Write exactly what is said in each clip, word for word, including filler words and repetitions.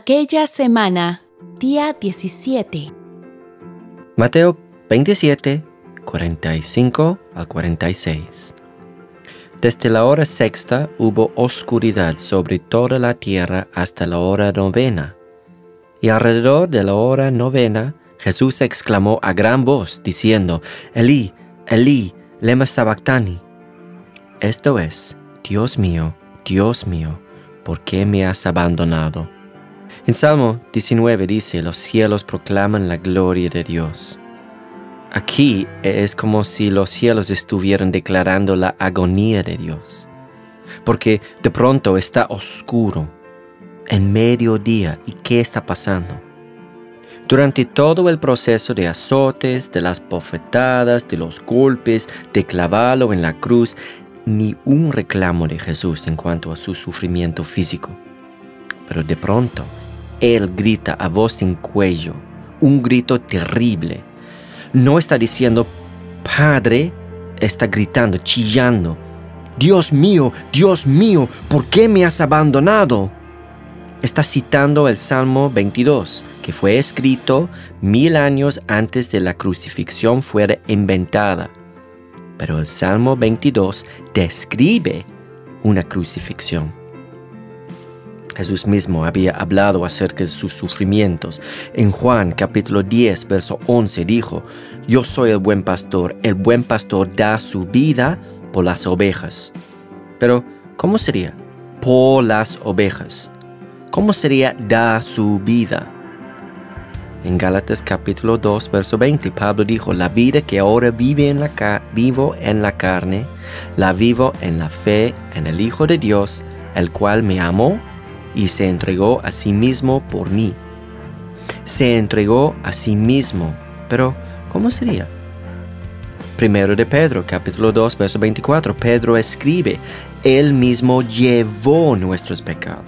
Aquella semana, día diecisiete. Mateo veintisiete, cuarenta y cinco al cuarenta y seis. Desde la hora sexta hubo oscuridad sobre toda la tierra hasta la hora novena. Y alrededor de la hora novena, Jesús exclamó a gran voz, diciendo, Elí, Elí, lema sabactani. Esto es, Dios mío, Dios mío, ¿por qué me has abandonado? En Salmo diecinueve dice, los cielos proclaman la gloria de Dios. Aquí es como si los cielos estuvieran declarando la agonía de Dios, porque de pronto está oscuro, en mediodía, ¿y qué está pasando? Durante todo el proceso de azotes, de las bofetadas, de los golpes, de clavarlo en la cruz, ni un reclamo de Jesús en cuanto a su sufrimiento físico. Pero de pronto, Él grita a voz en cuello, un grito terrible. No está diciendo, Padre, está gritando, chillando, Dios mío, Dios mío, ¿por qué me has abandonado? Está citando el Salmo veintidós, que fue escrito mil años antes de la crucifixión fuera inventada. Pero el Salmo veintidós describe una crucifixión. Jesús mismo había hablado acerca de sus sufrimientos. En Juan capítulo diez, verso once dijo, Yo soy el buen pastor, el buen pastor da su vida por las ovejas. Pero, ¿cómo sería? Por las ovejas. ¿Cómo sería da su vida? En Gálatas capítulo dos, verso veinte, Pablo dijo, La vida que ahora vive en la ca- vivo en la carne, la vivo en la fe en el Hijo de Dios, el cual me amó y se entregó a sí mismo por mí. Se entregó a sí mismo. Pero, ¿cómo sería? Primero de Pedro, capítulo dos, verso veinticuatro, Pedro escribe, Él mismo llevó nuestros pecados.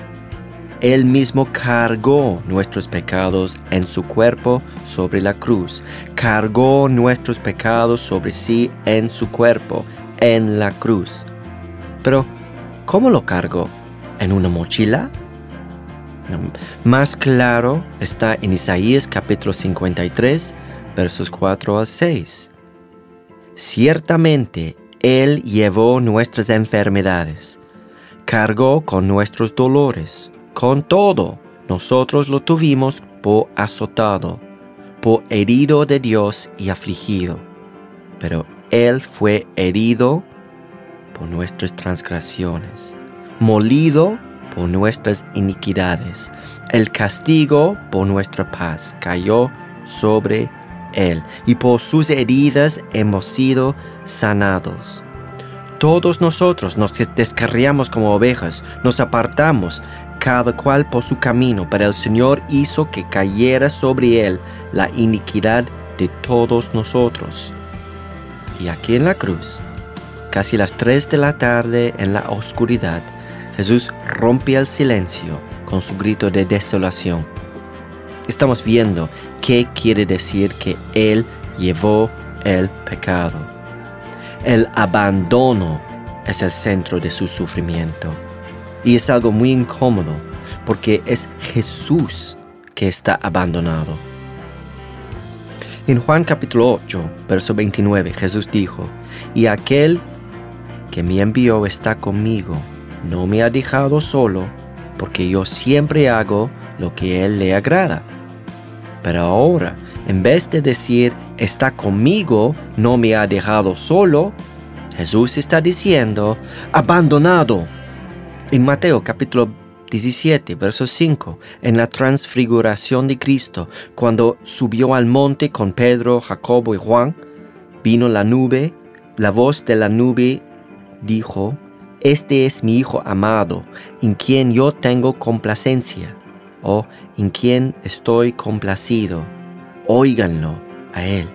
Él mismo cargó nuestros pecados en su cuerpo sobre la cruz. Cargó nuestros pecados sobre sí en su cuerpo, en la cruz. Pero, ¿cómo lo cargó? ¿En una mochila? Más claro está en Isaías capítulo cincuenta y tres, versos cuatro al seis. Ciertamente, Él llevó nuestras enfermedades, cargó con nuestros dolores. Con todo, nosotros lo tuvimos por azotado, por herido de Dios y afligido. Pero Él fue herido por nuestras transgresiones, molido por nuestras iniquidades. El castigo por nuestra paz cayó sobre Él, y por sus heridas hemos sido sanados. Todos nosotros nos descarriamos como ovejas, nos apartamos, cada cual por su camino, pero el Señor hizo que cayera sobre Él la iniquidad de todos nosotros. Y aquí en la cruz, casi las tres de la tarde en la oscuridad, Jesús rompe el silencio con su grito de desolación. Estamos viendo qué quiere decir que Él llevó el pecado. El abandono es el centro de su sufrimiento. Y es algo muy incómodo porque es Jesús que está abandonado. En Juan capítulo ocho, verso veintinueve, Jesús dijo, Y aquel que me envió está conmigo. No me ha dejado solo, porque yo siempre hago lo que Él le agrada. Pero ahora, en vez de decir, está conmigo, no me ha dejado solo, Jesús está diciendo, abandonado. En Mateo capítulo diecisiete, verso cinco, en la transfiguración de Cristo, cuando subió al monte con Pedro, Jacobo y Juan, vino la nube, la voz de la nube dijo, Este es mi Hijo amado, en quien yo tengo complacencia, o en quien estoy complacido. Óiganlo a Él.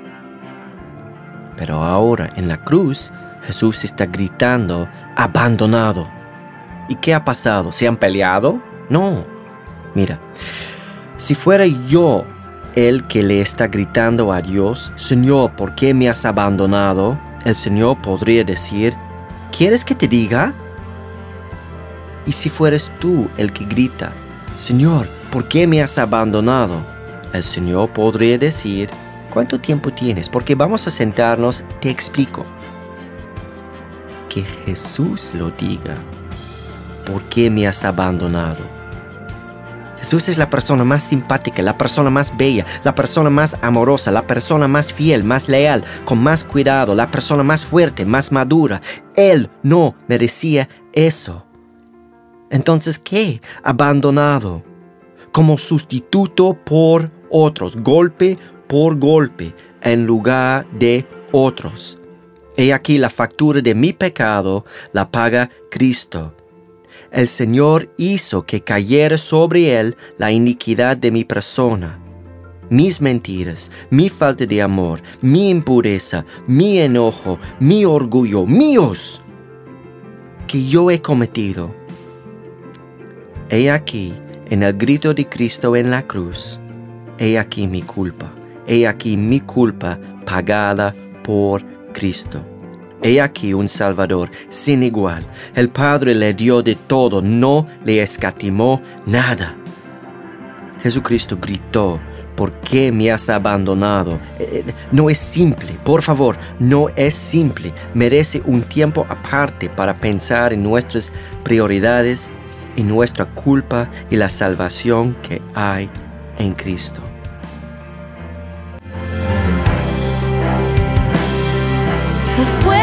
Pero ahora en la cruz, Jesús está gritando, abandonado. ¿Y qué ha pasado? ¿Se han peleado? No. Mira, si fuera yo el que le está gritando a Dios, Señor, ¿por qué me has abandonado? El Señor podría decir, ¿quieres que te diga? Y si fueres tú el que grita, Señor, ¿por qué me has abandonado? El Señor podría decir, ¿cuánto tiempo tienes? Porque vamos a sentarnos, te explico. Que Jesús lo diga. ¿Por qué me has abandonado? Jesús es la persona más simpática, la persona más bella, la persona más amorosa, la persona más fiel, más leal, con más cuidado, la persona más fuerte, más madura. Él no merecía eso. Entonces, ¿qué? Abandonado. Como sustituto por otros, golpe por golpe, en lugar de otros. He aquí la factura de mi pecado, la paga Cristo. El Señor hizo que cayera sobre Él la iniquidad de mi persona. Mis mentiras, mi falta de amor, mi impureza, mi enojo, mi orgullo, míos, que yo he cometido. He aquí, en el grito de Cristo en la cruz, he aquí mi culpa, he aquí mi culpa pagada por Cristo. He aquí un Salvador sin igual. El Padre le dio de todo, no le escatimó nada. Jesucristo gritó, ¿por qué me has abandonado? Eh, no es simple, por favor, no es simple. Merece un tiempo aparte para pensar en nuestras prioridades, en nuestra culpa y la salvación que hay en Cristo. Después